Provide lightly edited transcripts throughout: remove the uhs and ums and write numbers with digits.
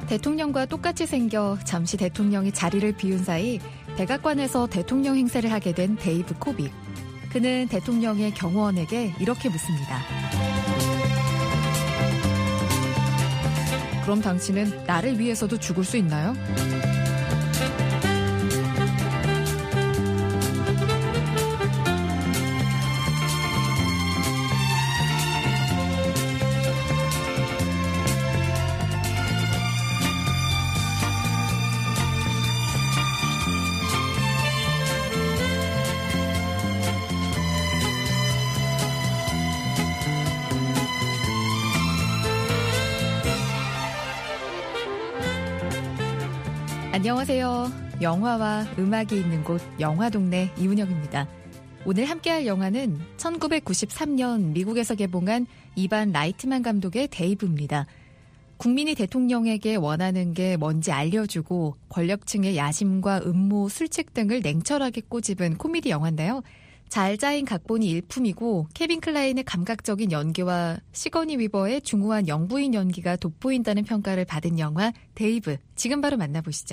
대통령과 똑같이 생겨 잠시 대통령이 자리를 비운 사이 백악관에서 대통령 행세를 하게 된 데이브 코빅. 그는 대통령의 경호원에게 이렇게 묻습니다. 그럼 당신은 나를 위해서도 죽을 수 있나요? 안녕하세요. 영화와 음악이 있는 곳 영화동네 이은영입니다. 오늘 함께할 영화는 1993년 미국에서 개봉한 이반 라이트만 감독의 데이브입니다. 국민이 대통령에게 원하는 게 뭔지 알려주고 권력층의 야심과 음모, 술책 등을 냉철하게 꼬집은 코미디 영화인데요. 잘 짜인 각본이 일품이고 케빈 클라인의 감각적인 연기와 시거니 위버의 중후한 영부인 연기가 돋보인다는 평가를 받은 영화 데이브. 지금 바로 만나보시죠.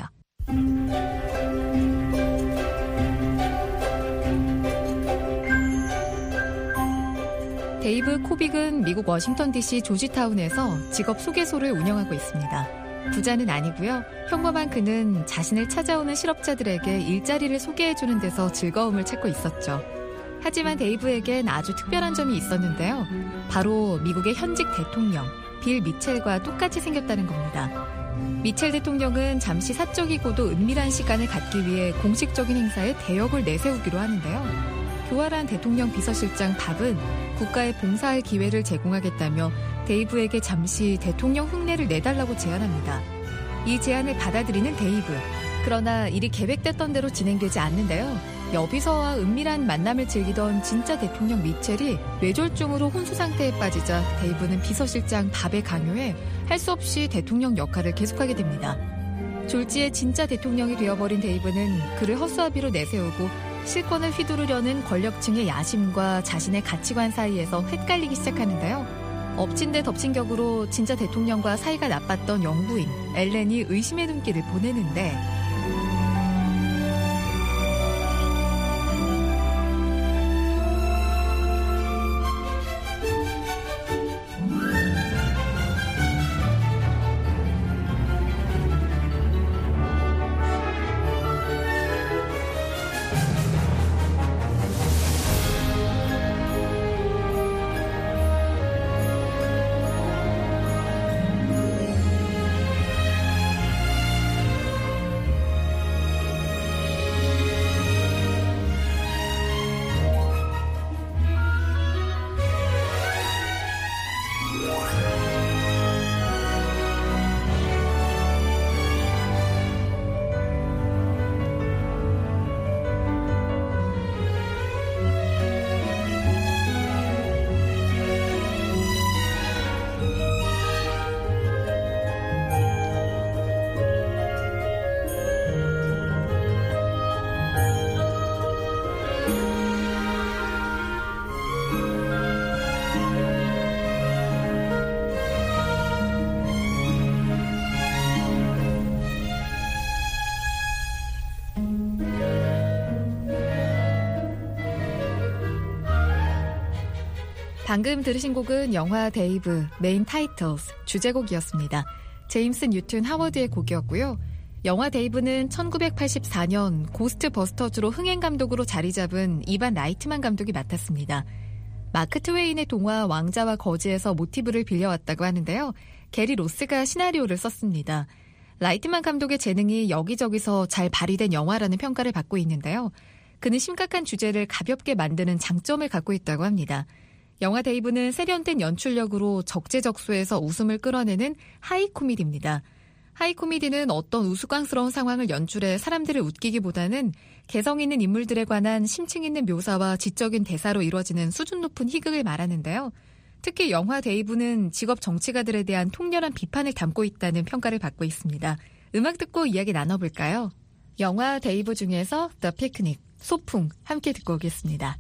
데이브 코빅은 미국 워싱턴 DC 조지타운에서 직업 소개소를 운영하고 있습니다. 부자는 아니고요. 평범한 그는 자신을 찾아오는 실업자들에게 일자리를 소개해주는 데서 즐거움을 찾고 있었죠. 하지만 데이브에겐 아주 특별한 점이 있었는데요. 바로 미국의 현직 대통령 빌 미첼과 똑같이 생겼다는 겁니다. 미첼 대통령은 잠시 사적이고도 은밀한 시간을 갖기 위해 공식적인 행사에 대역을 내세우기로 하는데요. 교활한 대통령 비서실장 밥은 국가에 봉사할 기회를 제공하겠다며 데이브에게 잠시 대통령 흉내를 내달라고 제안합니다. 이 제안을 받아들이는 데이브. 그러나 일이 계획됐던 대로 진행되지 않는데요. 여비서와 은밀한 만남을 즐기던 진짜 대통령 미첼이 뇌졸중으로 혼수 상태에 빠지자 데이브는 비서실장 밥의 강요에 할 수 없이 대통령 역할을 계속하게 됩니다. 졸지에 진짜 대통령이 되어버린 데이브는 그를 허수아비로 내세우고 실권을 휘두르려는 권력층의 야심과 자신의 가치관 사이에서 헷갈리기 시작하는데요. 엎친 데 덮친 격으로 진짜 대통령과 사이가 나빴던 영부인 엘렌이 의심의 눈길을 보내는데 방금 들으신 곡은 영화 데이브 메인 타이틀스 주제곡이었습니다. 제임스 뉴튼 하워드의 곡이었고요. 영화 데이브는 1984년 고스트 버스터즈로 흥행 감독으로 자리 잡은 이반 라이트만 감독이 맡았습니다. 마크 트웨인의 동화 왕자와 거지에서 모티브를 빌려왔다고 하는데요. 게리 로스가 시나리오를 썼습니다. 라이트만 감독의 재능이 여기저기서 잘 발휘된 영화라는 평가를 받고 있는데요. 그는 심각한 주제를 가볍게 만드는 장점을 갖고 있다고 합니다. 영화 데이브는 세련된 연출력으로 적재적소에서 웃음을 끌어내는 하이 코미디입니다. 하이 코미디는 어떤 우스꽝스러운 상황을 연출해 사람들을 웃기기보다는 개성 있는 인물들에 관한 심층 있는 묘사와 지적인 대사로 이루어지는 수준 높은 희극을 말하는데요. 특히 영화 데이브는 직업 정치가들에 대한 통렬한 비판을 담고 있다는 평가를 받고 있습니다. 음악 듣고 이야기 나눠볼까요? 영화 데이브 중에서 The Picnic, 소풍 함께 듣고 오겠습니다.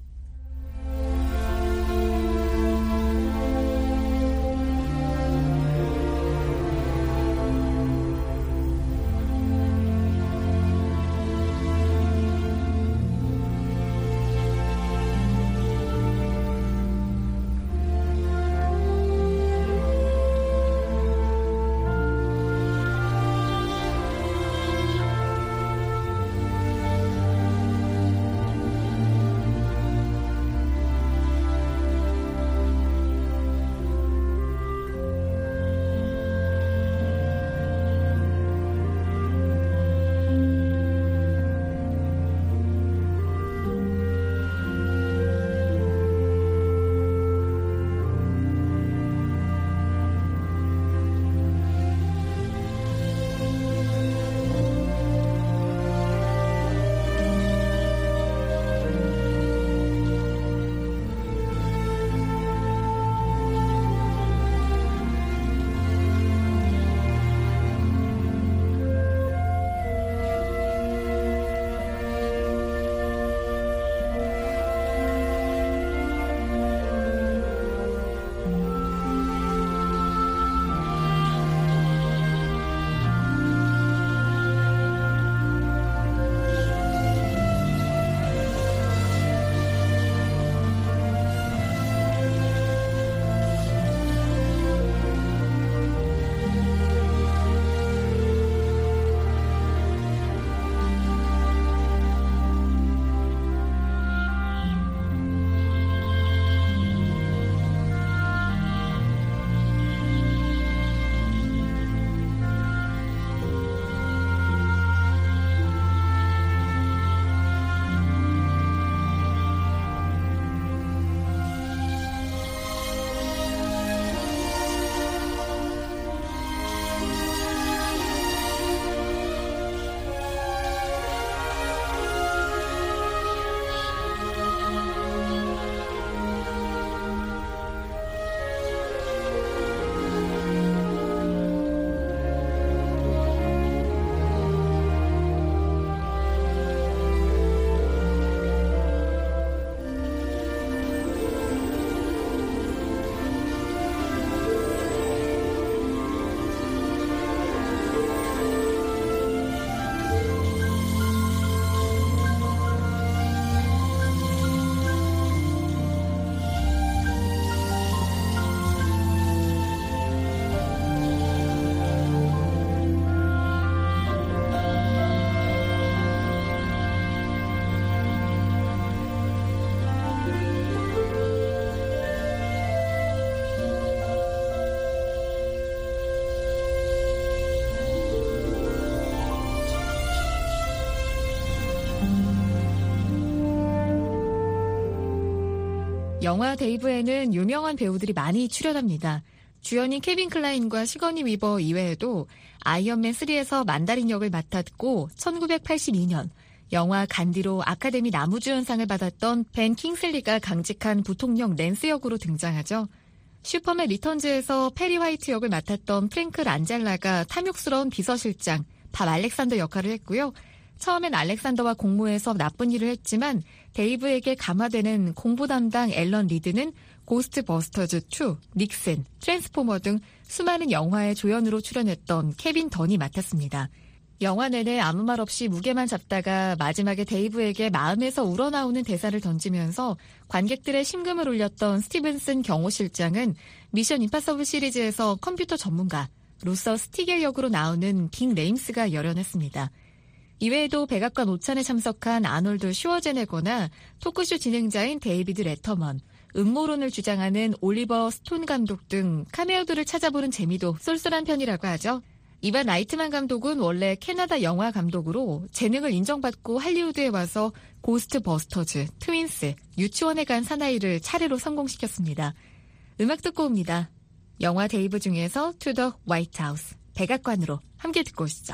영화 데이브에는 유명한 배우들이 많이 출연합니다. 주연인 케빈 클라인과 시거니 위버 이외에도 아이언맨 3에서 만다린 역을 맡았고 1982년 영화 간디로 아카데미 나무주연상을 받았던 벤 킹슬리가 강직한 부통령 낸스 역으로 등장하죠. 슈퍼맨 리턴즈에서 페리 화이트 역을 맡았던 프랭크 란젤라가 탐욕스러운 비서실장 밥 알렉산더 역할을 했고요. 처음엔 알렉산더와 공모해서 나쁜 일을 했지만 데이브에게 감화되는 공보 담당 앨런 리드는 고스트버스터즈 2, 닉슨, 트랜스포머 등 수많은 영화의 조연으로 출연했던 케빈 던이 맡았습니다. 영화 내내 아무 말 없이 무게만 잡다가 마지막에 데이브에게 마음에서 우러나오는 대사를 던지면서 관객들의 심금을 울렸던 스티븐슨 경호실장은 미션 임파서블 시리즈에서 컴퓨터 전문가 루서 스티겔 역으로 나오는 빅 레임스가 열연했습니다. 이외에도 백악관 오찬에 참석한 아놀드 슈워제네거나 토크쇼 진행자인 데이비드 레터먼, 음모론을 주장하는 올리버 스톤 감독 등 카메오들을 찾아보는 재미도 쏠쏠한 편이라고 하죠. 이반 라이트만 감독은 원래 캐나다 영화 감독으로 재능을 인정받고 할리우드에 와서 고스트버스터즈, 트윈스, 유치원에 간 사나이를 차례로 성공시켰습니다. 음악 듣고 옵니다. 영화 데이브 중에서 To the White House, 백악관으로 함께 듣고 오시죠.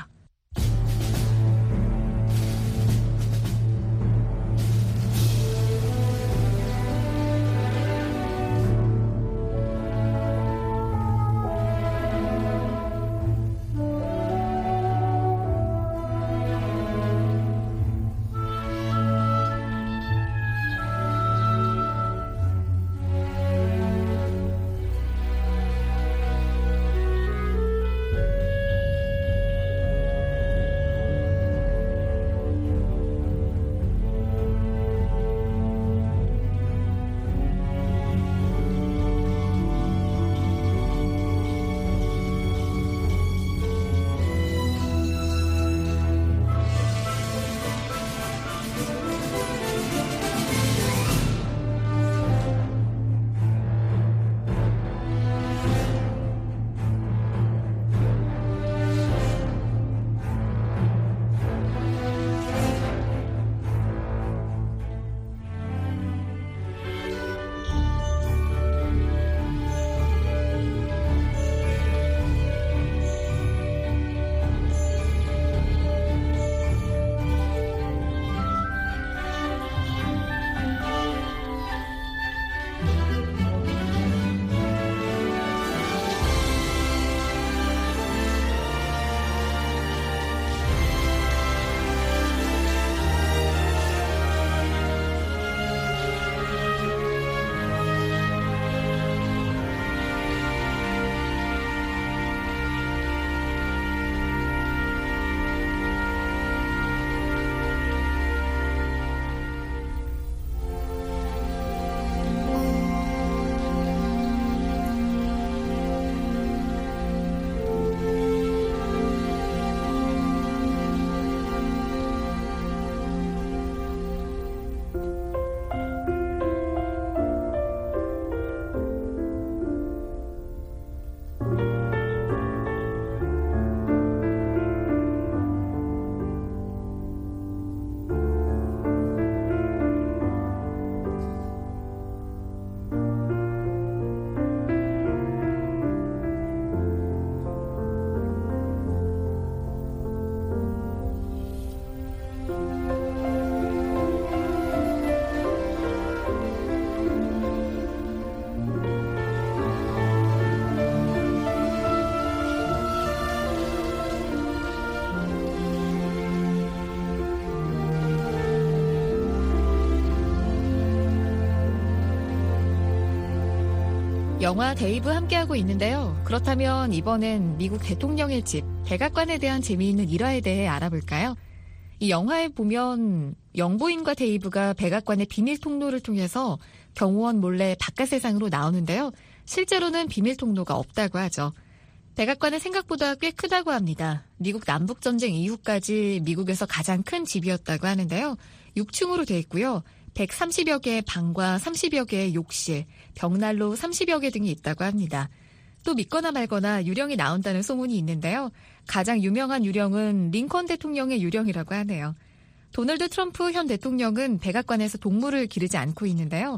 영화 데이브 함께하고 있는데요. 그렇다면 이번엔 미국 대통령의 집, 백악관에 대한 재미있는 일화에 대해 알아볼까요? 이 영화에 보면 영부인과 데이브가 백악관의 비밀 통로를 통해서 경호원 몰래 바깥 세상으로 나오는데요. 실제로는 비밀 통로가 없다고 하죠. 백악관은 생각보다 꽤 크다고 합니다. 미국 남북전쟁 이후까지 미국에서 가장 큰 집이었다고 하는데요. 6층으로 돼 있고요. 130여 개의 방과 30여 개의 욕실, 벽난로 30여 개 등이 있다고 합니다. 또 믿거나 말거나 유령이 나온다는 소문이 있는데요. 가장 유명한 유령은 링컨 대통령의 유령이라고 하네요. 도널드 트럼프 현 대통령은 백악관에서 동물을 기르지 않고 있는데요.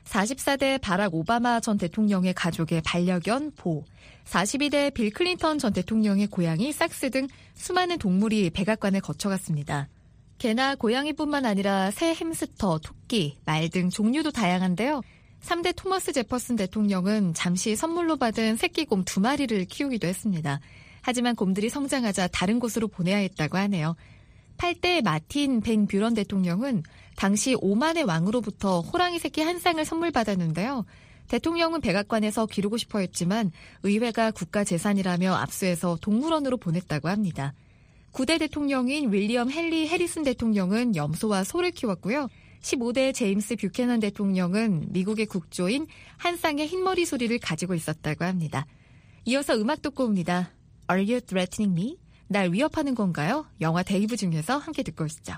44대 바락 오바마 전 대통령의 가족의 반려견 보, 42대 빌 클린턴 전 대통령의 고양이 삭스 등 수많은 동물이 백악관을 거쳐갔습니다. 개나 고양이뿐만 아니라 새, 햄스터, 토끼, 말 등 종류도 다양한데요. 3대 토머스 제퍼슨 대통령은 잠시 선물로 받은 새끼 곰 2마리를 키우기도 했습니다. 하지만 곰들이 성장하자 다른 곳으로 보내야 했다고 하네요. 8대 마틴 벤 뷰런 대통령은 당시 오만의 왕으로부터 호랑이 새끼 한 쌍을 선물 받았는데요. 대통령은 백악관에서 기르고 싶어 했지만 의회가 국가재산이라며 압수해서 동물원으로 보냈다고 합니다. 9대 대통령인 윌리엄 헨리 해리슨 대통령은 염소와 소를 키웠고요. 15대 제임스 뷰캐넌 대통령은 미국의 국조인 한 쌍의 흰머리 소리를 가지고 있었다고 합니다. 이어서 음악 듣고 옵니다. Are you threatening me? 날 위협하는 건가요? 영화 데이브 중에서 함께 듣고 오시죠.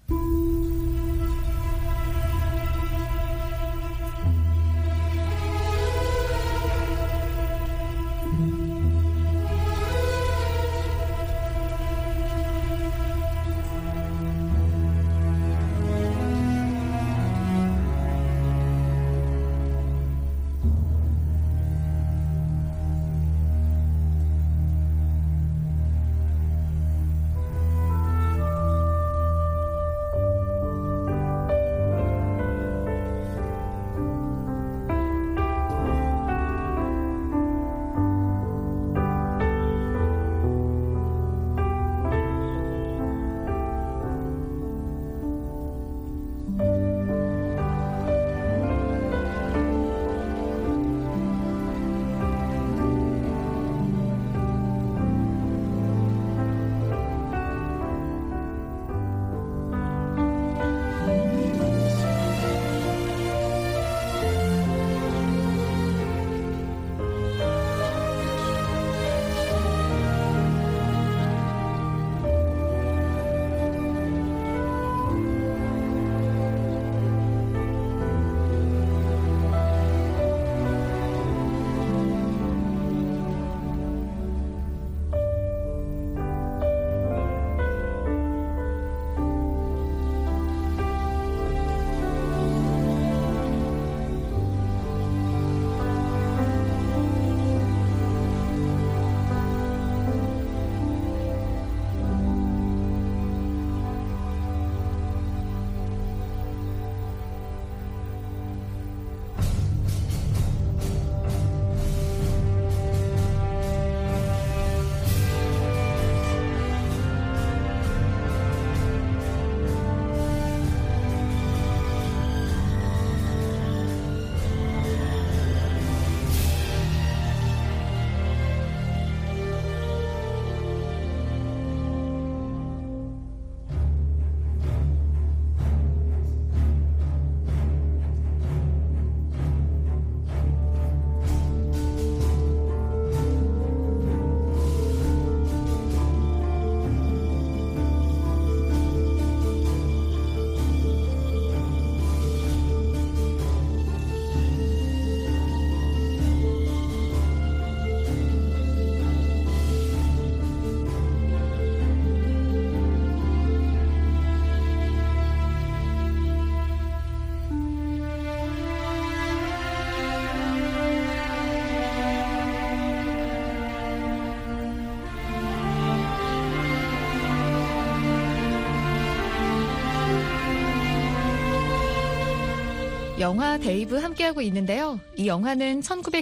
영화 데이브 함께하고 있는데요. 이 영화는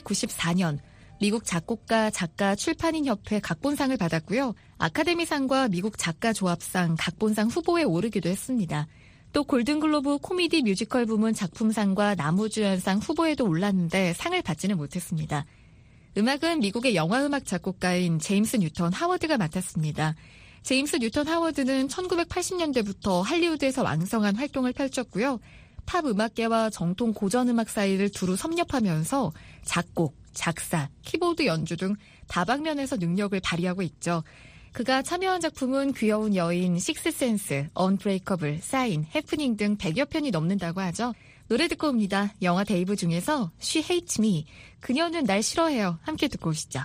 1994년 미국 작곡가, 작가, 출판인 협회 각본상을 받았고요. 아카데미상과 미국 작가조합상, 각본상 후보에 오르기도 했습니다. 또 골든글로브 코미디 뮤지컬 부문 작품상과 나무주연상 후보에도 올랐는데 상을 받지는 못했습니다. 음악은 미국의 영화음악 작곡가인 제임스 뉴턴 하워드가 맡았습니다. 제임스 뉴턴 하워드는 1980년대부터 할리우드에서 왕성한 활동을 펼쳤고요. 팝 음악계와 정통 고전음악 사이를 두루 섭렵하면서 작곡, 작사, 키보드 연주 등 다방면에서 능력을 발휘하고 있죠. 그가 참여한 작품은 귀여운 여인, 식스센스, 언브레이커블, 사인, 해프닝 등 100여 편이 넘는다고 하죠. 노래 듣고 옵니다. 영화 데이브 중에서 She Hates Me, 그녀는 날 싫어해요. 함께 듣고 오시죠.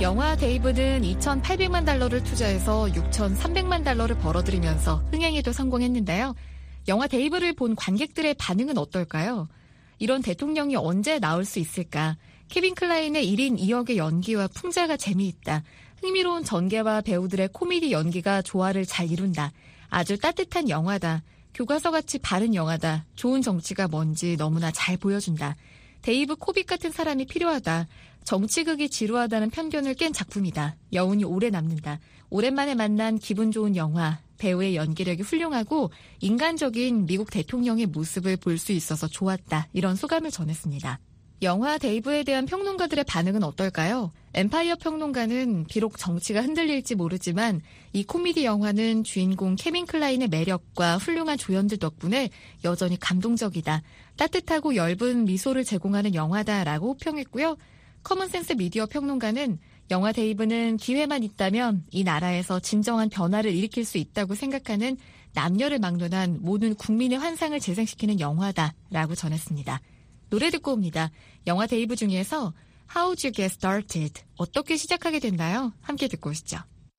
영화 데이브는 2,800만 달러를 투자해서 6,300만 달러를 벌어들이면서 흥행에도 성공했는데요. 영화 데이브를 본 관객들의 반응은 어떨까요? 이런 대통령이 언제 나올 수 있을까? 케빈 클라인의 1인 2역의 연기와 풍자가 재미있다. 흥미로운 전개와 배우들의 코미디 연기가 조화를 잘 이룬다. 아주 따뜻한 영화다. 교과서같이 바른 영화다. 좋은 정치가 뭔지 너무나 잘 보여준다. 데이브 코빅 같은 사람이 필요하다. 정치극이 지루하다는 편견을 깬 작품이다. 여운이 오래 남는다. 오랜만에 만난 기분 좋은 영화. 배우의 연기력이 훌륭하고 인간적인 미국 대통령의 모습을 볼 수 있어서 좋았다. 이런 소감을 전했습니다. 영화 데이브에 대한 평론가들의 반응은 어떨까요? 엠파이어 평론가는 비록 정치가 흔들릴지 모르지만 이 코미디 영화는 주인공 케빈 클라인의 매력과 훌륭한 조연들 덕분에 여전히 감동적이다. 따뜻하고 엷은 미소를 제공하는 영화다라고 호평했고요. 커먼센스 미디어 평론가는 영화 데이브는 기회만 있다면 이 나라에서 진정한 변화를 일으킬 수 있다고 생각하는 남녀를 막론한 모든 국민의 환상을 재생시키는 영화다라고 전했습니다. 노래 듣고 옵니다. 영화 데이브 중에서 How'd You Get Started? 어떻게 시작하게 됐나요? 함께 듣고 오시죠.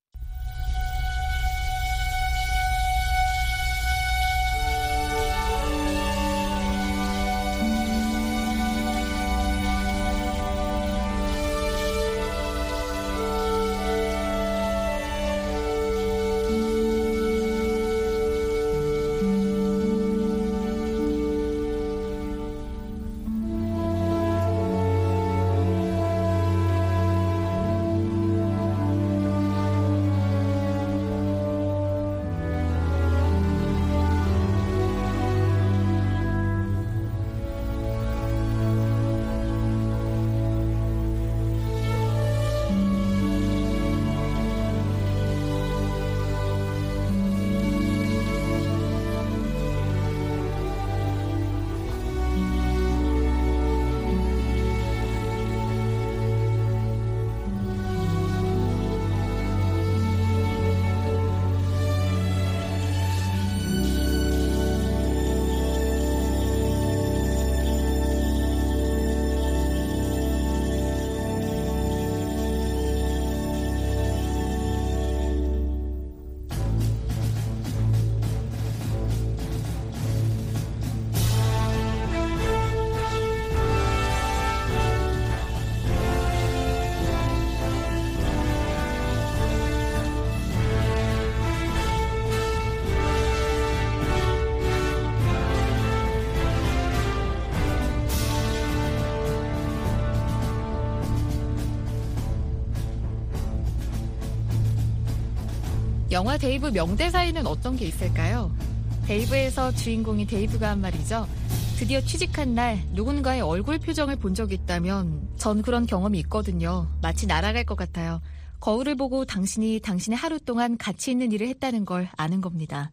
영화 데이브 명대사에는 어떤 게 있을까요? 데이브에서 주인공이 데이브가 한 말이죠. 드디어 취직한 날 누군가의 얼굴 표정을 본 적이 있다면 전 그런 경험이 있거든요. 마치 날아갈 것 같아요. 거울을 보고 당신이 당신의 하루 동안 가치 있는 일을 했다는 걸 아는 겁니다.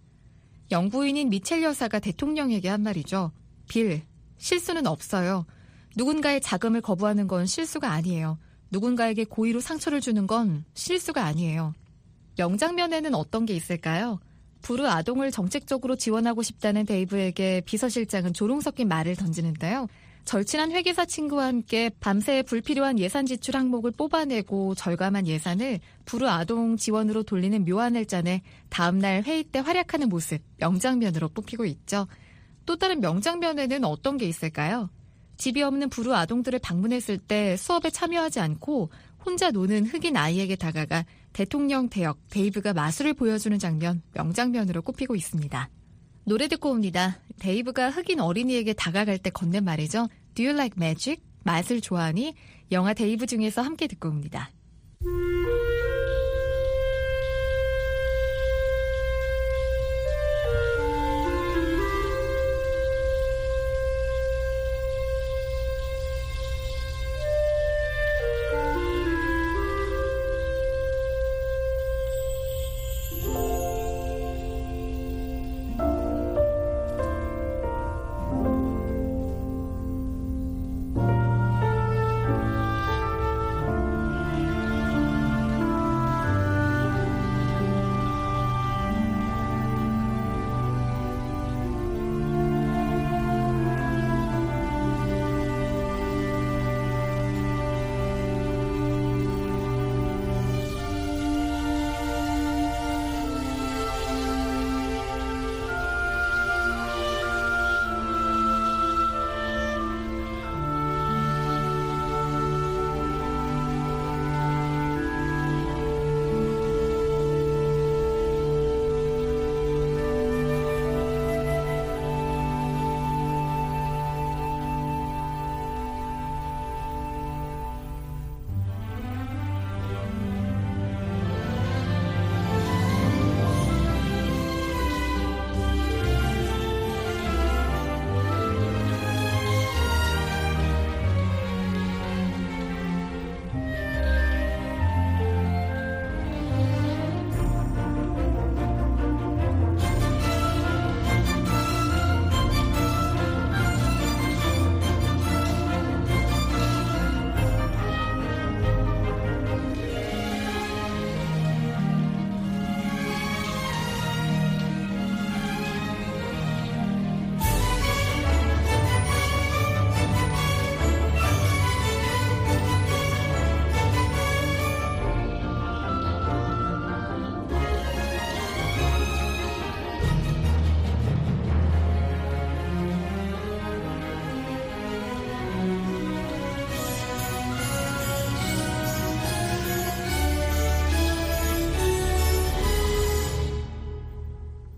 영부인인 미첼 여사가 대통령에게 한 말이죠. 빌, 실수는 없어요. 누군가의 자금을 거부하는 건 실수가 아니에요. 누군가에게 고의로 상처를 주는 건 실수가 아니에요. 명장면에는 어떤 게 있을까요? 부르 아동을 정책적으로 지원하고 싶다는 데이브에게 비서실장은 조롱 섞인 말을 던지는데요. 절친한 회계사 친구와 함께 밤새 불필요한 예산 지출 항목을 뽑아내고 절감한 예산을 부르 아동 지원으로 돌리는 묘한 일잔에 다음날 회의 때 활약하는 모습, 명장면으로 뽑히고 있죠. 또 다른 명장면에는 어떤 게 있을까요? 집이 없는 부르 아동들을 방문했을 때 수업에 참여하지 않고 혼자 노는 흑인 아이에게 다가가 대통령 대역 데이브가 마술을 보여주는 장면, 명장면으로 꼽히고 있습니다. 노래 듣고 옵니다. 데이브가 흑인 어린이에게 다가갈 때 건넨 말이죠. Do you like magic? 맛을 좋아하니? 영화 데이브 중에서 함께 듣고 옵니다.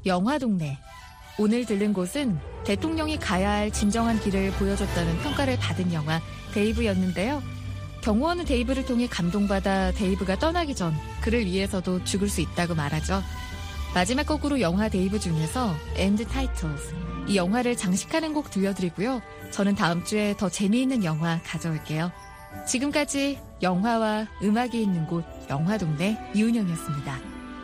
영화동네. 오늘 들른 곳은 대통령이 가야 할 진정한 길을 보여줬다는 평가를 받은 영화 데이브였는데요. 경호원은 데이브를 통해 감동받아 데이브가 떠나기 전 그를 위해서도 죽을 수 있다고 말하죠. 마지막 곡으로 영화 데이브 중에서 End Titles. 이 영화를 장식하는 곡 들려드리고요. 저는 다음 주에 더 재미있는 영화 가져올게요. 지금까지 영화와 음악이 있는 곳 영화동네 이은영이었습니다.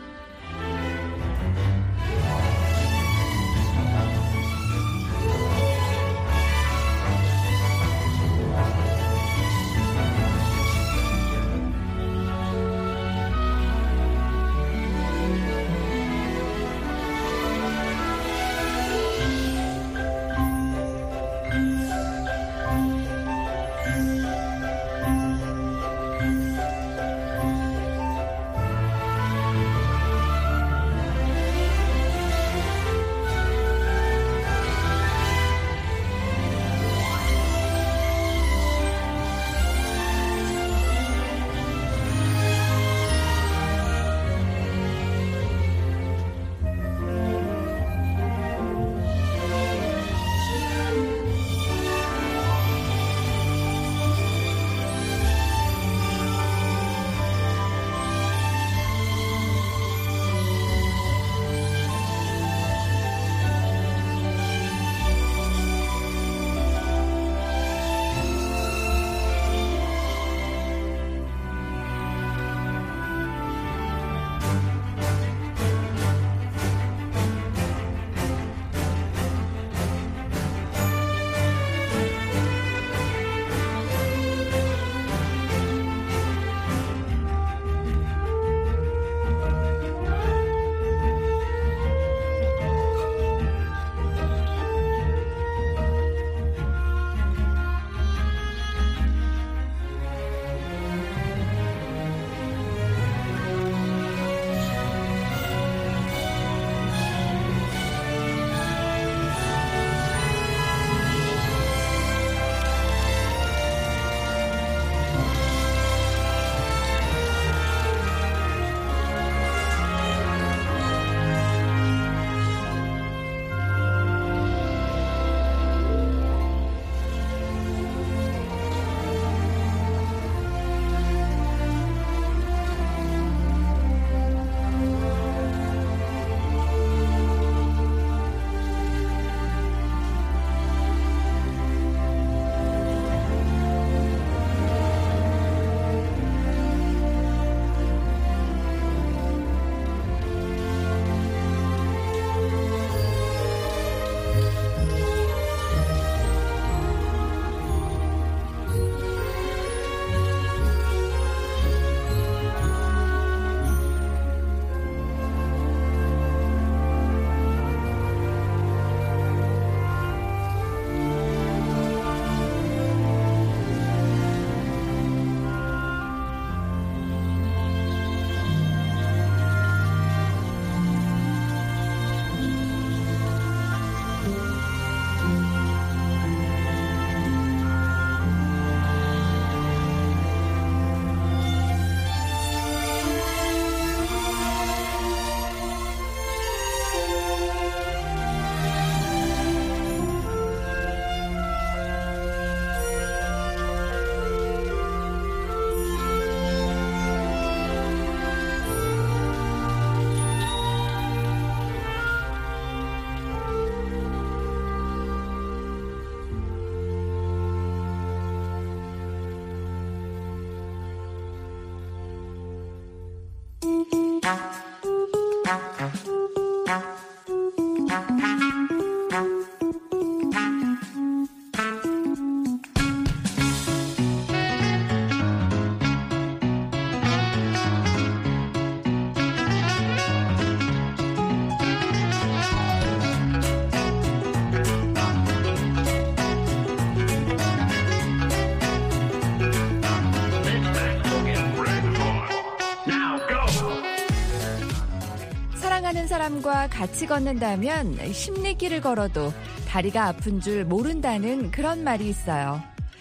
사랑하는 사람과 같이 걷는다면 십리길을 걸어도 다리가 아픈 줄 모른다는 그런 말이 있어요.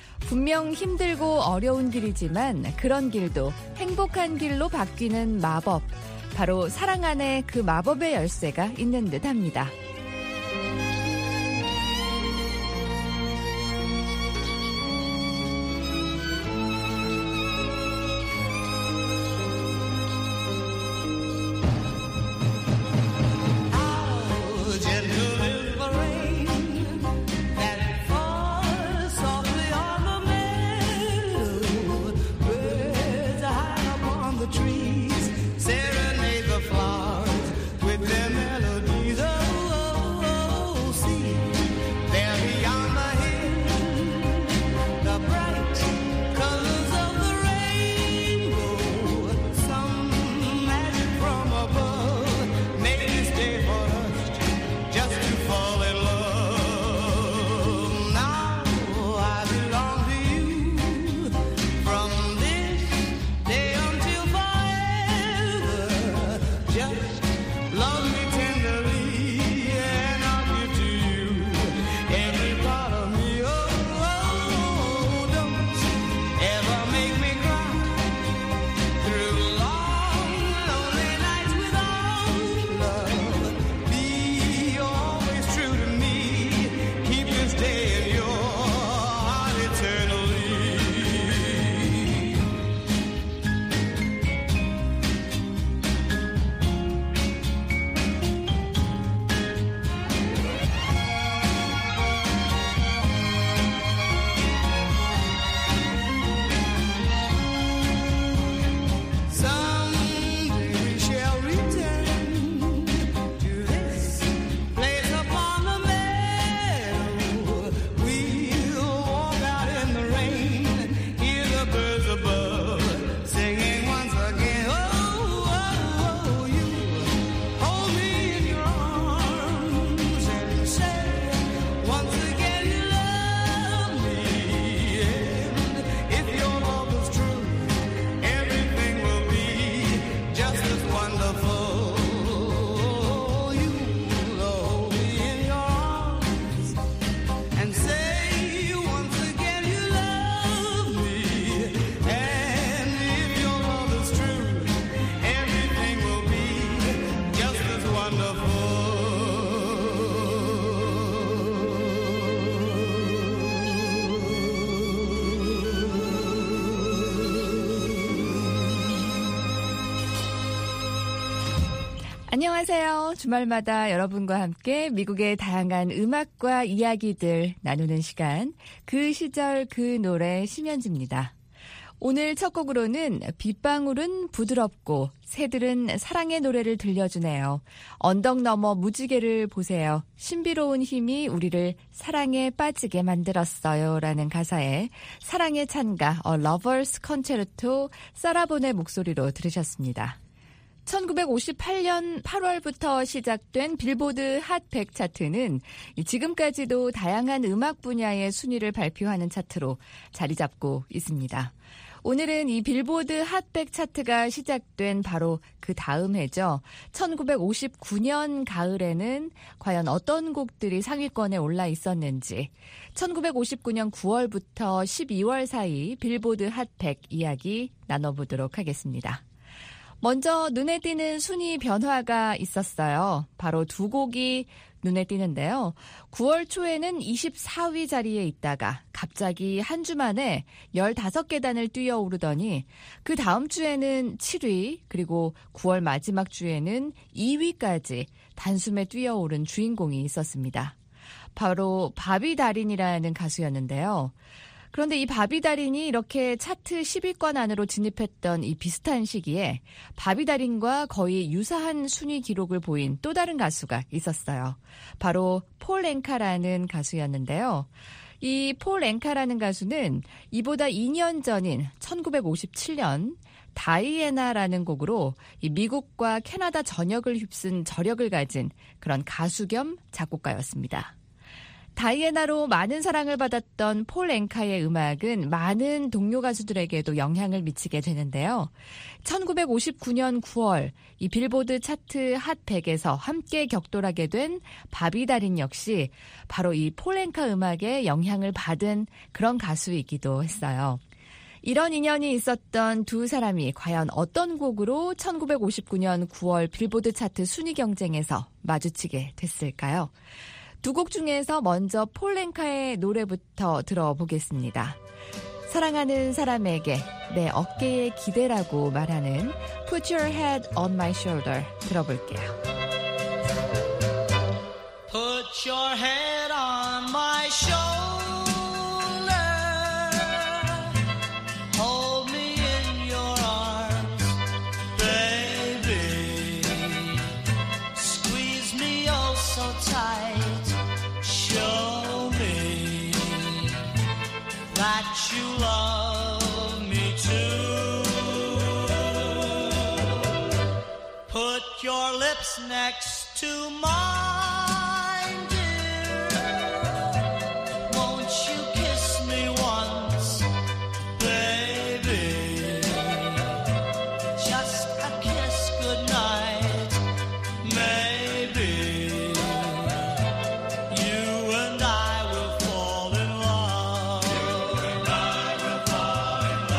분명 힘들고 어려운 길이지만 그런 길도 행복한 길로 바뀌는 마법. 바로 사랑 안에 그 마법의 열쇠가 있는 듯합니다. 안녕하세요. 주말마다 여러분과 함께 미국의 다양한 음악과 이야기들 나누는 시간, 그 시절 그 노래 심연지입니다. 오늘 첫 곡으로는 빗방울은 부드럽고 새들은 사랑의 노래를 들려주네요. 언덕 너머 무지개를 보세요. 신비로운 힘이 우리를 사랑에 빠지게 만들었어요. 라는 가사에 사랑의 찬가 A Lover's Concerto 사라본의 목소리로 들으셨습니다. 1958년 8월부터 시작된 빌보드 핫 100 차트는 지금까지도 다양한 음악 분야의 순위를 발표하는 차트로 자리 잡고 있습니다. 오늘은 이 빌보드 핫 100 차트가 시작된 바로 그 다음 해죠. 1959년 가을에는 과연 어떤 곡들이 상위권에 올라 있었는지 1959년 9월부터 12월 사이 빌보드 핫 100 이야기 나눠보도록 하겠습니다. 먼저 눈에 띄는 순위 변화가 있었어요. 바로 두 곡이 눈에 띄는데요. 9월 초에는 24위 자리에 있다가 갑자기 한 주 만에 15계단을 뛰어오르더니 그 다음 주에는 7위 그리고 9월 마지막 주에는 2위까지 단숨에 뛰어오른 주인공이 있었습니다. 바로 바비 다린이라는 가수였는데요. 그런데 이 바비 다린이 이렇게 차트 10위권 안으로 진입했던 이 비슷한 시기에 바비 다린과 거의 유사한 순위 기록을 보인 또 다른 가수가 있었어요. 바로 폴 앵카라는 가수였는데요. 이 폴 앵카라는 가수는 이보다 2년 전인 1957년 다이애나라는 곡으로 이 미국과 캐나다 전역을 휩쓴 저력을 가진 그런 가수 겸 작곡가였습니다. 다이애나로 많은 사랑을 받았던 폴 앵카의 음악은 많은 동료 가수들에게도 영향을 미치게 되는데요. 1959년 9월 이 빌보드 차트 핫 100에서 함께 격돌하게 된 바비 다린 역시 바로 이 폴 앵카 음악에 영향을 받은 그런 가수이기도 했어요. 이런 인연이 있었던 두 사람이 과연 어떤 곡으로 1959년 9월 빌보드 차트 순위 경쟁에서 마주치게 됐을까요? 두 곡 중에서 먼저 폴 앵카의 노래부터 들어보겠습니다. 사랑하는 사람에게 내 어깨에 기대라고 말하는 Put Your Head on My Shoulder 들어볼게요. Put your head on my shoulder. Hold me in your arms, baby. Squeeze me oh so tight. Show me that you love me too. Put your lips next to mine, dear. Won't you kiss me once, baby? Just a kiss goodnight, maybe. You and I will fall in love. You and I will fall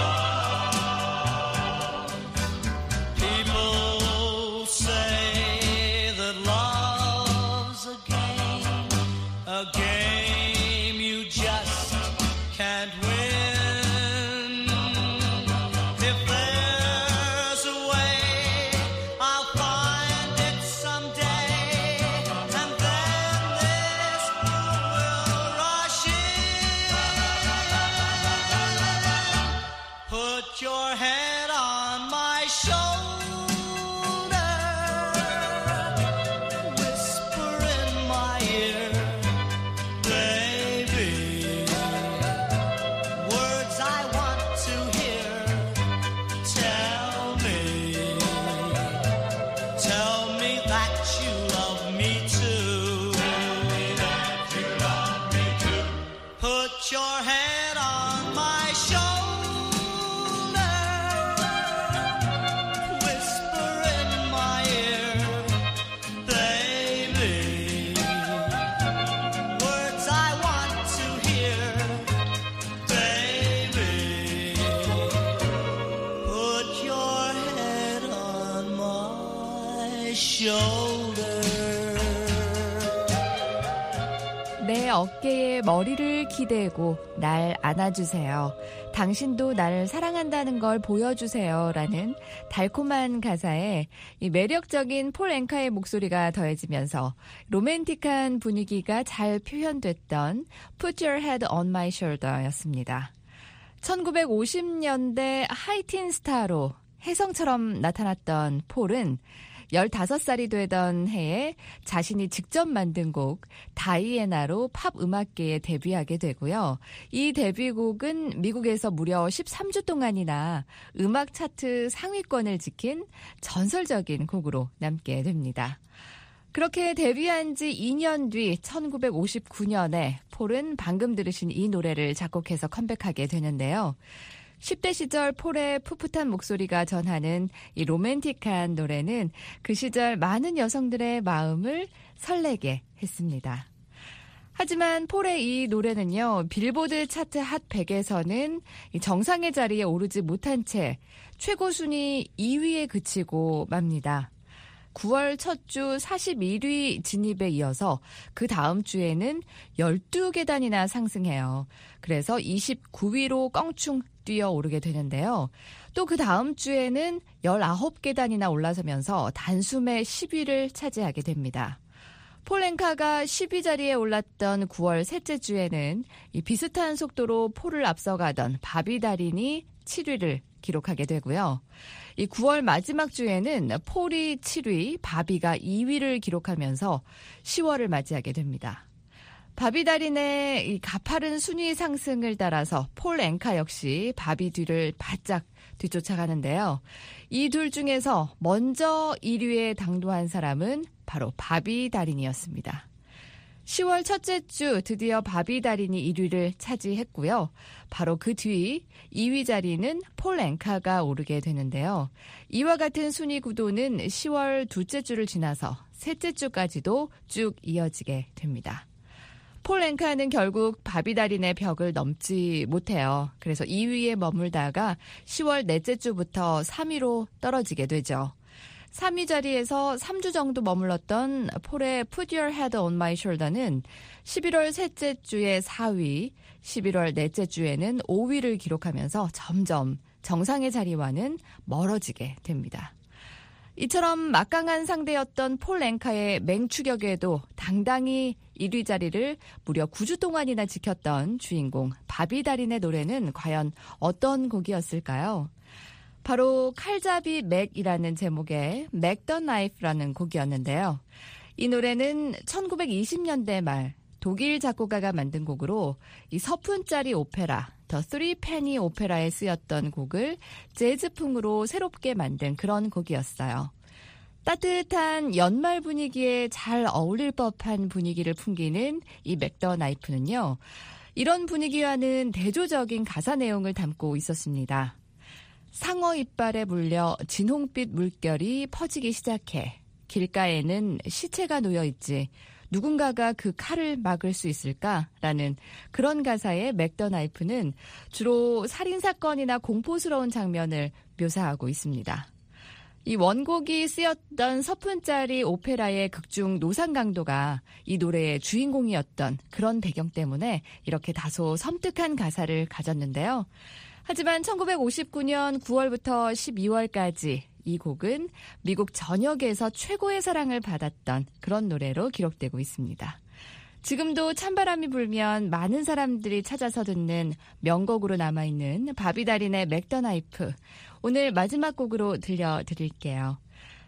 in love. People say that love's a game you just can't win. If there's a way, I'll find it someday, and then this moon will rush in. Put your head on my shoulder, whisper in my ear, baby, words I want to hear. Tell me that you love me too. Put your head on my shoulder, whisper in my ear, baby, words I want to hear, baby. Put your head on my shoulder. 내 어깨에 머리를 기대고 날 안아주세요. 당신도 날 사랑한다는 걸 보여주세요. 라는 달콤한 가사에 이 매력적인 폴 앵카의 목소리가 더해지면서 로맨틱한 분위기가 잘 표현됐던 Put Your Head on My Shoulder 였습니다. 1950년대 하이틴 스타로 혜성처럼 나타났던 폴은 15살이 되던 해에 자신이 직접 만든 곡 다이애나로 팝 음악계에 데뷔하게 되고요. 이 데뷔곡은 미국에서 무려 13주 동안이나 음악 차트 상위권을 지킨 전설적인 곡으로 남게 됩니다. 그렇게 데뷔한 지 2년 뒤 1959년에 폴은 방금 들으신 이 노래를 작곡해서 컴백하게 되는데요. 10대 시절 폴의 풋풋한 목소리가 전하는 이 로맨틱한 노래는 그 시절 많은 여성들의 마음을 설레게 했습니다. 하지만 폴의 이 노래는요, 빌보드 차트 핫 100에서는 정상의 자리에 오르지 못한 채 최고 순위 2위에 그치고 맙니다. 9월 첫 주 41위 진입에 이어서 그 다음 주에는 12계단이나 상승해요. 그래서 29위로 껑충 뛰어오르게 되는데요. 또 그 다음 주에는 19계단이나 올라서면서 단숨에 10위를 차지하게 됩니다. 폴 앵카가 10위 자리에 올랐던 9월 셋째 주에는 이 비슷한 속도로 폴을 앞서가던 바비 다린이 7위를 기록하게 되고요. 이 9월 마지막 주에는 폴이 7위, 바비가 2위를 기록하면서 10월을 맞이하게 됩니다. 바비 다린의 이 가파른 순위 상승을 따라서 폴 앵카 역시 바비 뒤를 바짝 뒤쫓아가는데요. 이 둘 중에서 먼저 1위에 당도한 사람은 바로 바비 다린이었습니다. 10월 첫째 주 드디어 바비 다린이 1위를 차지했고요. 바로 그 뒤 2위 자리는 폴 앵카가 오르게 되는데요. 이와 같은 순위 구도는 10월 둘째 주를 지나서 셋째 주까지도 쭉 이어지게 됩니다. 폴 앵카는 결국 바비다린의 벽을 넘지 못해요. 그래서 2위에 머물다가 10월 넷째 주부터 3위로 떨어지게 되죠. 3위 자리에서 3주 정도 머물렀던 폴의 Put Your Head on My Shoulder는 11월 셋째 주에 4위, 11월 넷째 주에는 5위를 기록하면서 점점 정상의 자리와는 멀어지게 됩니다. 이처럼 막강한 상대였던 폴 앵카의 맹추격에도 당당히 1위 자리를 무려 9주 동안이나 지켰던 주인공 바비다린의 노래는 과연 어떤 곡이었을까요? 바로 칼잡이 맥이라는 제목의 맥 더 나이프라는 곡이었는데요. 이 노래는 1920년대 말 독일 작곡가가 만든 곡으로 이 서푼짜리 오페라 더 쓰리 페니 오페라에 쓰였던 곡을 재즈풍으로 새롭게 만든 그런 곡이었어요. 따뜻한 연말 분위기에 잘 어울릴 법한 분위기를 풍기는 이 맥 더 나이프는요. 이런 분위기와는 대조적인 가사 내용을 담고 있었습니다. 상어 이빨에 물려 진홍빛 물결이 퍼지기 시작해. 길가에는 시체가 놓여있지. 누군가가 그 칼을 막을 수 있을까라는 그런 가사의 맥 더 나이프는 주로 살인사건이나 공포스러운 장면을 묘사하고 있습니다. 이 원곡이 쓰였던 서푼짜리 오페라의 극중 노상강도가 이 노래의 주인공이었던 그런 배경 때문에 이렇게 다소 섬뜩한 가사를 가졌는데요. 하지만 1959년 9월부터 12월까지 이 곡은 미국 전역에서 최고의 사랑을 받았던 그런 노래로 기록되고 있습니다. 지금도 찬바람이 불면 많은 사람들이 찾아서 듣는 명곡으로 남아있는 바비다린의 맥 더 나이프. 오늘 마지막 곡으로 들려드릴게요.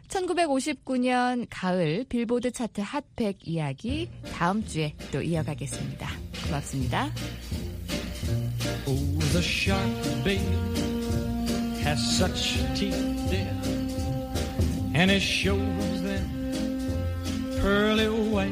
1959년 가을 빌보드 차트 핫100 이야기 다음 주에 또 이어가겠습니다. 고맙습니다. Oh, the shark, babe, has such teeth, dear, and it shows them pearly white.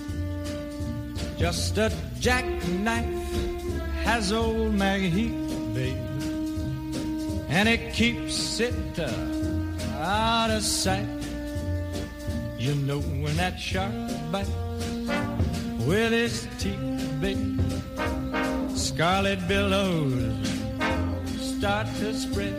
Just a jackknife has old Maggie Heath, babe, and it keeps it out of sight. You know when that shark bites with his teeth, babe, scarlet billows start to spread.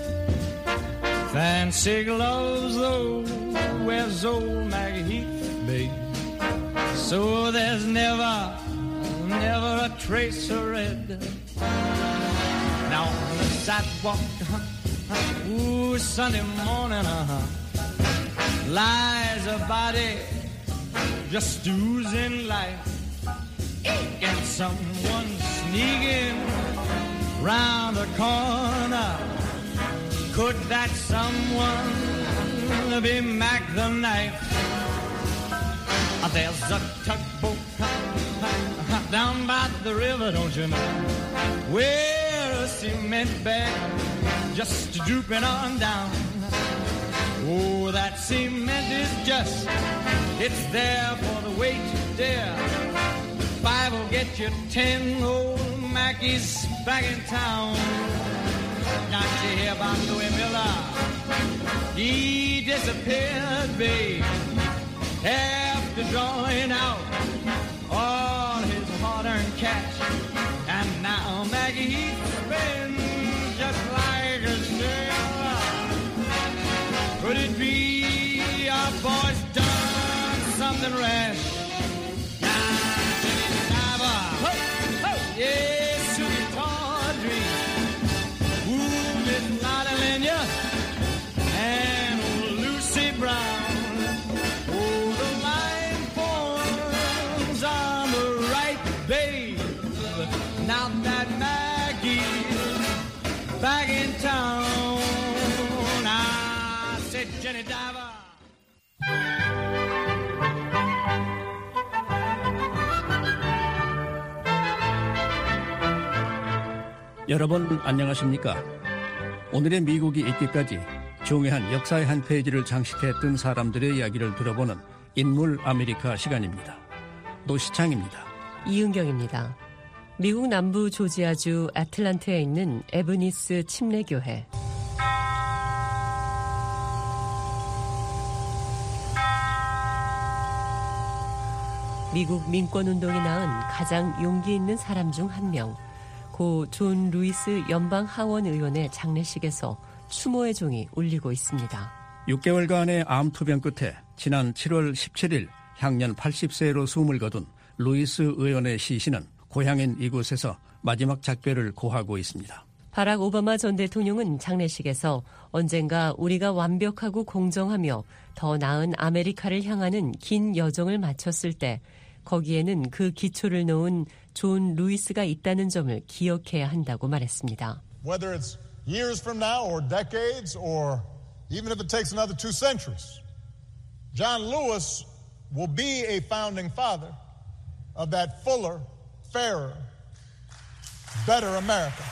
Fancy gloves, though, wears old Maggie Heath, babe, so there's never a trace of red. Now on the sidewalk, ooh, Sunday morning, lies a body just oozing life. And someone sneaking round the corner. Could that someone be Mac the Knife? There's a tugboat down by the river, don't you know, where a cement bag just drooping on down. Oh, that cement is just, it's there for the weight to dare. 5 will get you 10 old Mackies back in town. Not you hear about Louis Miller? He disappeared, babe, after drawing out all his hard-earned cash. And now Maggie spins just like a sailor. Could it be our boy's done something rash? Yes, Susie Tawdry, ooh, Miss Lotta Lenya, and old Lucy Brown. Oh, the line forms on the right, babe. Now that Maggie's back in town, I said Jenny Diver. 여러분 안녕하십니까? 오늘의 미국이 있기까지 중요한 역사의 한 페이지를 장식했던 사람들의 이야기를 들어보는 인물 아메리카 시간입니다. 노시창입니다. 이은경입니다. 미국 남부 조지아주 애틀랜타에 있는 에브니스 침례교회. 미국 민권운동이 낳은 가장 용기 있는 사람 중 한 명, 고 존 루이스 연방 하원 의원의 장례식에서 추모의 종이 울리고 있습니다. 6개월간의 암 투병 끝에 지난 7월 17일 향년 80세로 숨을 거둔 루이스 의원의 시신은 고향인 이곳에서 마지막 작별을 고하고 있습니다. 바락 오바마 전 대통령은 장례식에서 언젠가 우리가 완벽하고 공정하며 더 나은 아메리카를 향하는 긴 여정을 마쳤을 때 거기에는 그 기초를 놓은 존 루이스가 있다는 점을 기억해야 한다고 말했습니다. Whether it's years from now or decades or even if it takes another 2 centuries, John Lewis will be a founding father of that fuller, fairer, better America.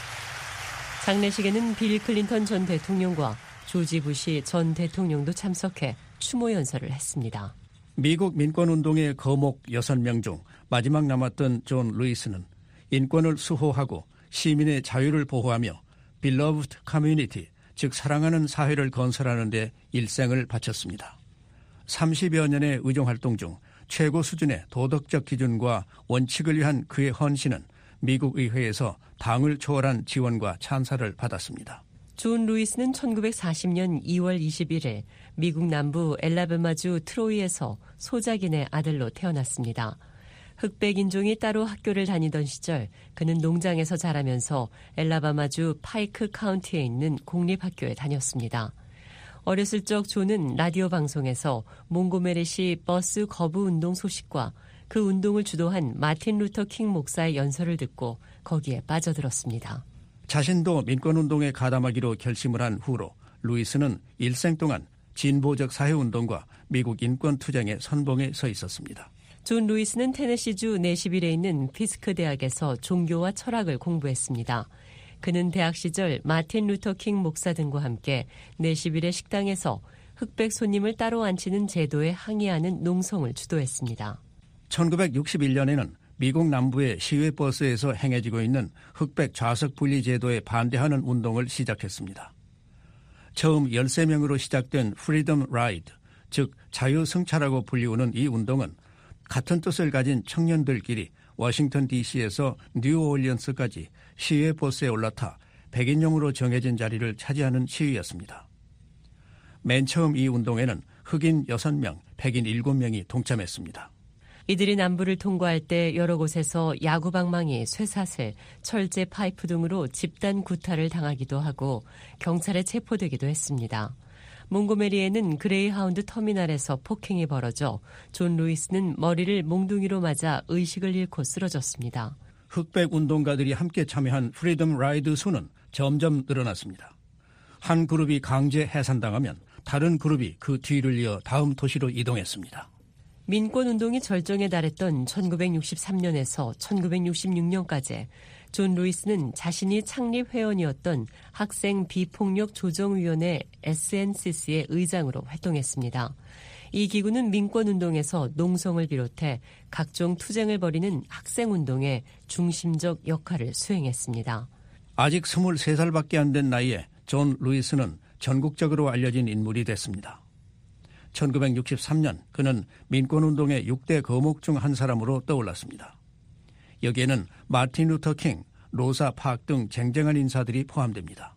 장례식에는 빌 클린턴 전 대통령과 조지 부시 전 대통령도 참석해 추모 연설을 했습니다. 미국 민권운동의 거목 6명 중 마지막 남았던 존 루이스는 인권을 수호하고 시민의 자유를 보호하며 Beloved Community, 즉 사랑하는 사회를 건설하는 데 일생을 바쳤습니다. 30여 년의 의정활동 중 최고 수준의 도덕적 기준과 원칙을 위한 그의 헌신은 미국 의회에서 당을 초월한 지원과 찬사를 받았습니다. 존 루이스는 1940년 2월 21일 미국 남부 엘라바마주 트로이에서 소작인의 아들로 태어났습니다. 흑백 인종이 따로 학교를 다니던 시절 그는 농장에서 자라면서 엘라바마주 파이크 카운티에 있는 공립학교에 다녔습니다. 어렸을 적 존은 라디오 방송에서 몽고메리시 버스 거부 운동 소식과 그 운동을 주도한 마틴 루터 킹 목사의 연설을 듣고 거기에 빠져들었습니다. 자신도 민권운동에 가담하기로 결심을 한 후로 루이스는 일생 동안 진보적 사회운동과 미국 인권투쟁의 선봉에 서 있었습니다. 존 루이스는 테네시주 내시빌에 있는 피스크 대학에서 종교와 철학을 공부했습니다. 그는 대학 시절 마틴 루터 킹 목사 등과 함께 내시빌의 식당에서 흑백 손님을 따로 앉히는 제도에 항의하는 농성을 주도했습니다. 1961년에는 미국 남부의 시외버스에서 행해지고 있는 흑백 좌석 분리 제도에 반대하는 운동을 시작했습니다. 처음 13명으로 시작된 프리덤 라이드, 즉 자유승차라고 불리우는 이 운동은 같은 뜻을 가진 청년들끼리 워싱턴 DC에서 뉴올리언스까지 시외버스에 올라타 100인용으로 정해진 자리를 차지하는 시위였습니다. 맨 처음 이 운동에는 흑인 6명, 백인 7명이 동참했습니다. 이들이 남부를 통과할 때 여러 곳에서 야구방망이, 쇠사슬, 철제 파이프 등으로 집단 구타를 당하기도 하고 경찰에 체포되기도 했습니다. 몽고메리에는 그레이하운드 터미널에서 폭행이 벌어져 존 루이스는 머리를 몽둥이로 맞아 의식을 잃고 쓰러졌습니다. 흑백 운동가들이 함께 참여한 프리덤 라이드 수는 점점 늘어났습니다. 한 그룹이 강제 해산당하면 다른 그룹이 그 뒤를 이어 다음 도시로 이동했습니다. 민권운동이 절정에 달했던 1963년에서 1966년까지 존 루이스는 자신이 창립 회원이었던 학생 비폭력 조정위원회 SNCC의 의장으로 활동했습니다. 이 기구는 민권운동에서 농성을 비롯해 각종 투쟁을 벌이는 학생운동의 중심적 역할을 수행했습니다. 아직 23살밖에 안 된 나이에 존 루이스는 전국적으로 알려진 인물이 됐습니다. 1963년 그는 민권운동의 6대 거목 중 한 사람으로 떠올랐습니다. 여기에는 마틴 루터 킹, 로사 파크 등 쟁쟁한 인사들이 포함됩니다.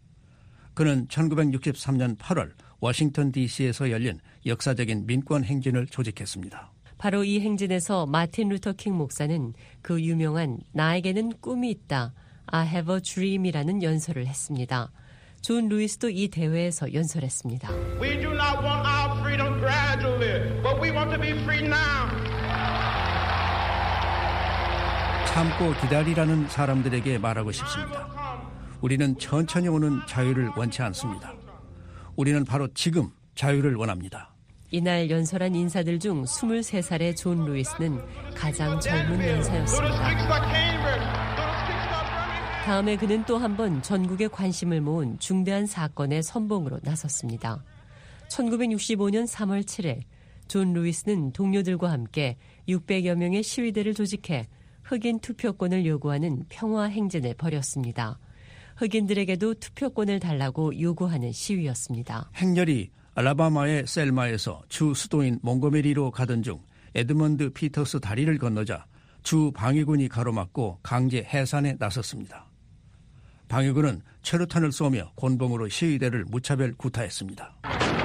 그는 1963년 8월 워싱턴 DC에서 열린 역사적인 민권 행진을 조직했습니다. 바로 이 행진에서 마틴 루터 킹 목사는 그 유명한 나에게는 꿈이 있다, I have a dream이라는 연설을 했습니다. 존 루이스도 이 대회에서 연설했습니다. We do not want our freedom gradually, but we want to be free now. 참고 기다리라는 사람들에게 말하고 싶습니다. 우리는 천천히 오는 자유를 원치 않습니다. 우리는 바로 지금 자유를 원합니다. 이날 연설한 인사들 중 23살의 존 루이스는 가장 젊은 연사였습니다. 다음에 그는 또 한 번 전국의 관심을 모은 중대한 사건의 선봉으로 나섰습니다. 1965년 3월 7일 존 루이스는 동료들과 함께 600여 명의 시위대를 조직해 흑인 투표권을 요구하는 평화 행진을 벌였습니다. 흑인들에게도 투표권을 달라고 요구하는 시위였습니다. 행렬이 알라바마의 셀마에서 주 수도인 몽고메리로 가던 중 에드먼드 피터스 다리를 건너자 주 방위군이 가로막고 강제 해산에 나섰습니다. 방위군은 최루탄을 쏘며 곤봉으로 시위대를 무차별 구타했습니다.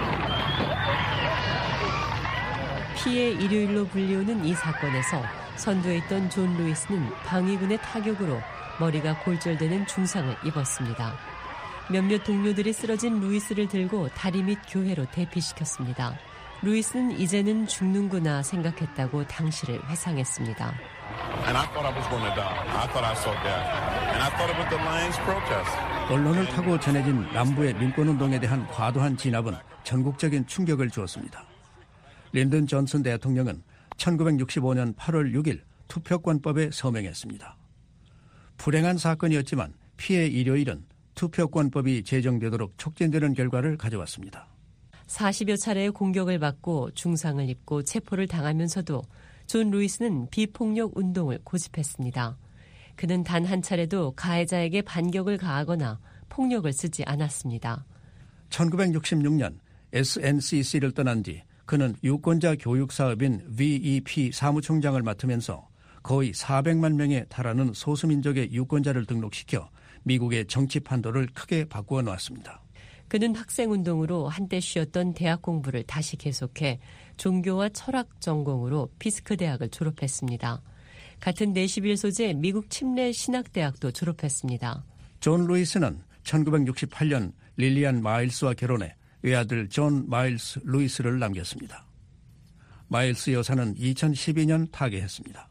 피해 일요일로 불리우는 이 사건에서 선두에 있던 존 루이스는 방위군의 타격으로 머리가 골절되는 중상을 입었습니다. 몇몇 동료들이 쓰러진 루이스를 들고 다리 및 교회로 대피시켰습니다. 루이스는 이제는 죽는구나 생각했다고 당시를 회상했습니다. 언론을 타고 전해진 남부의 민권운동에 대한 과도한 진압은 전국적인 충격을 주었습니다. 린든 존슨 대통령은 1965년 8월 6일 투표권법에 서명했습니다. 불행한 사건이었지만 피해 일요일은 투표권법이 제정되도록 촉진되는 결과를 가져왔습니다. 40여 차례의 공격을 받고 중상을 입고 체포를 당하면서도 존 루이스는 비폭력 운동을 고집했습니다. 그는 단 한 차례도 가해자에게 반격을 가하거나 폭력을 쓰지 않았습니다. 1966년 SNCC를 떠난 뒤 그는 유권자 교육 사업인 VEP 사무총장을 맡으면서 거의 400만 명에 달하는 소수민족의 유권자를 등록시켜 미국의 정치 판도를 크게 바꾸어 놓았습니다. 그는 학생운동으로 한때 쉬었던 대학 공부를 다시 계속해 종교와 철학 전공으로 피스크 대학을 졸업했습니다. 같은 내시빌 소재 미국 침례 신학대학도 졸업했습니다. 존 루이스는 1968년 릴리안 마일스와 결혼해 외아들 존 마일스 루이스를 남겼습니다. 마일스 여사는 2012년 타계했습니다.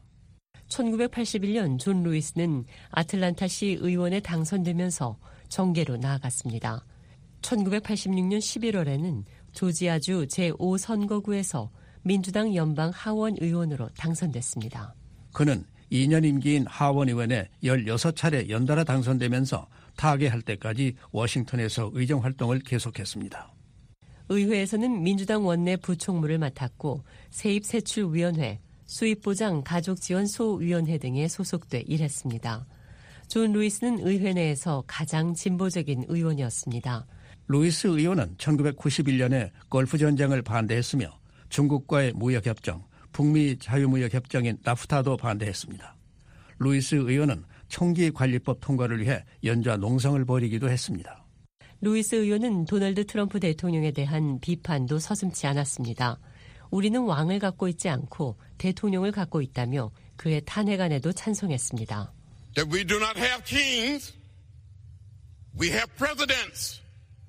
1981년 존 루이스는 아틀란타시 의원에 당선되면서 정계로 나아갔습니다. 1986년 11월에는 조지아주 제5선거구에서 민주당 연방 하원 의원으로 당선됐습니다. 그는 2년 임기인 하원 의원에 16차례 연달아 당선되면서 타계할 때까지 워싱턴에서 의정 활동을 계속했습니다. 의회에서는 민주당 원내 부총무를 맡았고 세입세출위원회, 수입보장 가족지원 소위원회 등에 소속돼 일했습니다. 존 루이스는 의회 내에서 가장 진보적인 의원이었습니다. 루이스 의원은 1991년에 걸프 전쟁을 반대했으며 중국과의 무역협정, 북미 자유무역협정인 나프타도 반대했습니다. 루이스 의원은 총기관리법 통과를 위해 연좌 농성을 벌이기도 했습니다. 루이스 의원은 도널드 트럼프 대통령에 대한 비판도 서슴지 않았습니다. 우리는 왕을 갖고 있지 않고 대통령을 갖고 있다며 그의 탄핵안에도 찬성했습니다. That we do not have kings, we have presidents.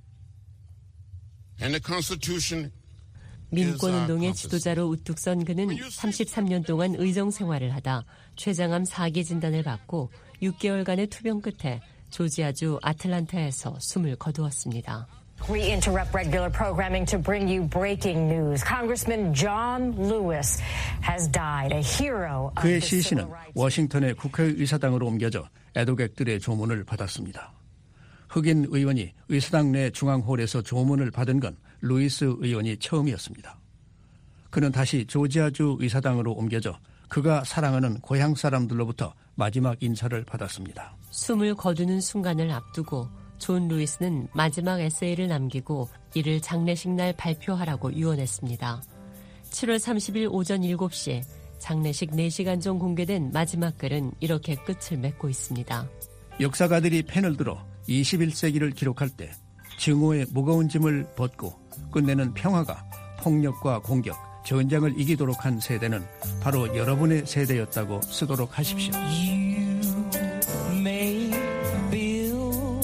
And the Constitution 민권운동의 지도자로 우뚝 선 그는 33년 동안 의정 생활을 하다 췌장암 4기 진단을 받고 6개월간의 투병 끝에 조지아주 아틀란타에서 숨을 거두었습니다. We interrupt regular programming to bring you breaking news. Congressman John Lewis has died, a hero of 그의 the civil 시신은 rights. 워싱턴의 국회의사당으로 옮겨져 애도객들의 조문을 받았습니다. 흑인 의원이 의사당 내 중앙홀에서 조문을 받은 건 루이스 의원이 처음이었습니다. 그는 다시 조지아주 의사당으로 옮겨져 그가 사랑하는 고향 사람들로부터 마지막 인사를 받았습니다. 숨을 거두는 순간을 앞두고 존 루이스는 마지막 에세이를 남기고 이를 장례식 날 발표하라고 유언했습니다. 7월 30일 오전 7시에 장례식 4시간 전 공개된 마지막 글은 이렇게 끝을 맺고 있습니다. 역사가들이 펜을 들어 21세기를 기록할 때 증오의 무거운 짐을 벗고 끝내는 평화가 폭력과 공격, 전쟁을 이기도록 한 세대는 바로 여러분의 세대였다고 쓰도록 하십시오. You may build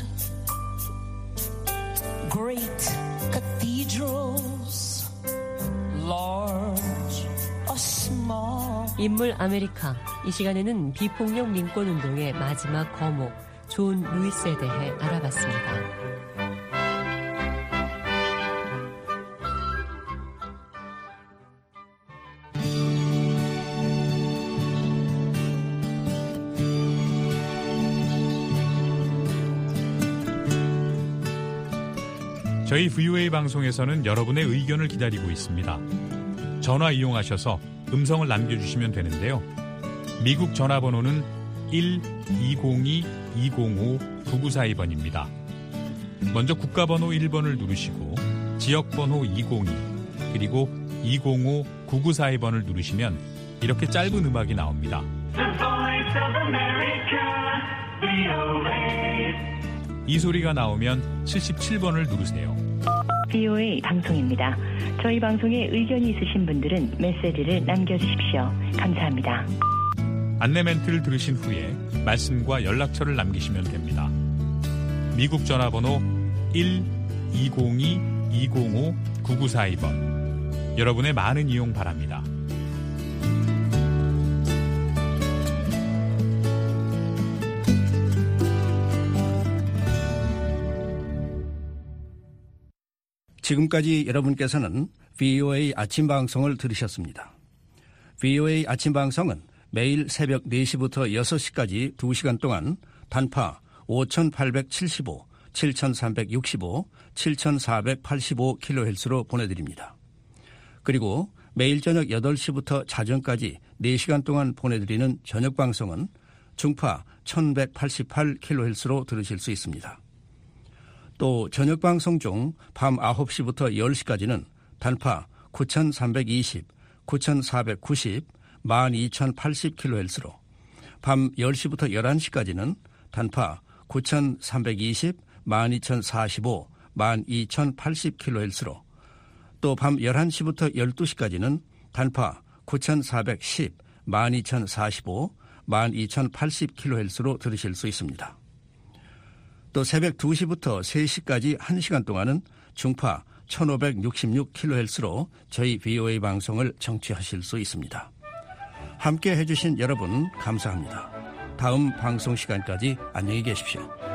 great cathedrals, large or small. 인물 아메리카. 이 시간에는 비폭력 민권운동의 마지막 거목 존 루이스에 대해 알아봤습니다. 저희 VOA 방송에서는 여러분의 의견을 기다리고 있습니다. 전화 이용하셔서 음성을 남겨주시면 되는데요. 미국 전화번호는 1-202-205-9942번입니다. 먼저 국가번호 1번을 누르시고 지역번호 202 그리고 9942번을 누르시면 이렇게 짧은 음악이 나옵니다. 이 소리가 나오면 77번을 누르세요. VOA 방송입니다. 저희 방송에 의견이 있으신 분들은 메시지를 남겨주십시오. 감사합니다. 안내 멘트를 들으신 후에 말씀과 연락처를 남기시면 됩니다. 미국 전화번호 1-202-205-9942번. 여러분의 많은 이용 바랍니다. 지금까지 여러분께서는 VOA 아침 방송을 들으셨습니다. VOA 아침 방송은 매일 새벽 4시부터 6시까지 2시간 동안 단파 5875, 7365, 7485kHz로 보내드립니다. 그리고 매일 저녁 8시부터 자정까지 4시간 동안 보내드리는 저녁 방송은 중파 1188kHz로 들으실 수 있습니다. 또 저녁 방송 중 밤 9시부터 10시까지는 단파 9320, 9490, 12080kHz로, 밤 10시부터 11시까지는 단파 9320, 12045, 12080kHz로, 또 밤 11시부터 12시까지는 단파 9410, 12045, 12080kHz로 들으실 수 있습니다. 또 새벽 2시부터 3시까지 1시간 동안은 중파 1566kHz로 저희 VOA 방송을 청취하실 수 있습니다. 함께 해주신 여러분 감사합니다. 다음 방송 시간까지 안녕히 계십시오.